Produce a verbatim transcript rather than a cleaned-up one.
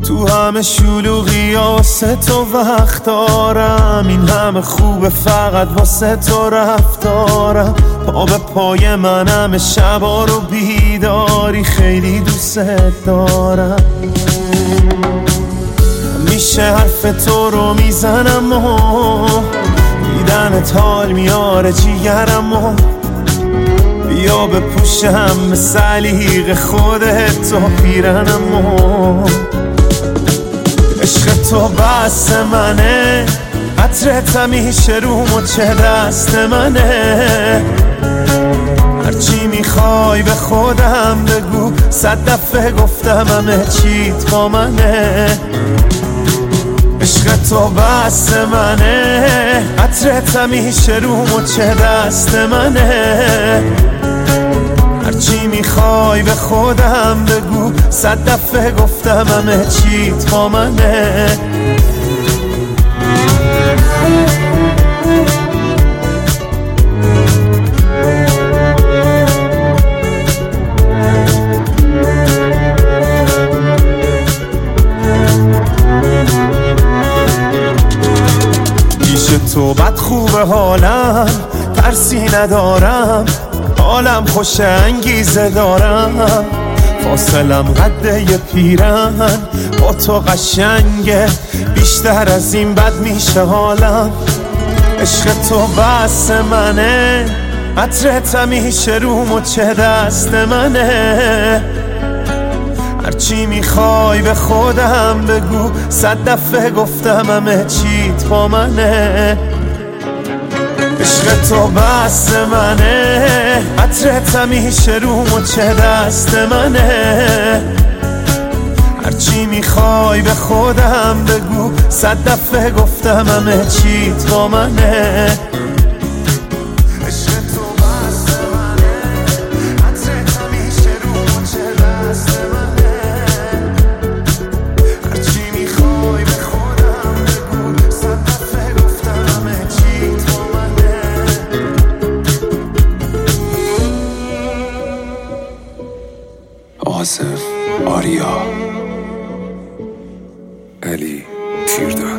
تو همه شلوغی ها واسه تو وقت دارم، این همه خوبه فقط واسه تو رفتارم. پا به پای من همه شبا رو بیداری، خیلی دوست دارم. میشه حرف تو رو میزنم و دیدنت حال میاره جیگرم و بیا بپوشم به سلیق خودت و پیرنم و عشق تو بس منه، عطرت همیشه روم و چه دست منه. هرچی میخوای به خودم بگو، صد دفعه گفتم همه چیت با منه. عشق تو بس منه، عطرت همیشه روم و چه دست منه. هرچی میخوای به خودم بگو، صد دفعه گفتم همه چیت با منه. پیش تو بد خوبه حالم، ترسی ندارم، حالم خوش انگیزه دارم. فاصلم قده یه پیرن، با تو قشنگه، بیشتر از این بد میشه حالم. عشق تو بس منه، عطرت همیشه روم و چه دست منه. هرچی میخوای به خودم بگو، صد دفعه گفتم همه چیت با منه. عشق تو بس منه، عطرت همیشه روم و چه دست منه. هرچی میخوای به خودم بگو، صد دفعه گفتم همه چیت با منه. آصف آریا علی تیردان.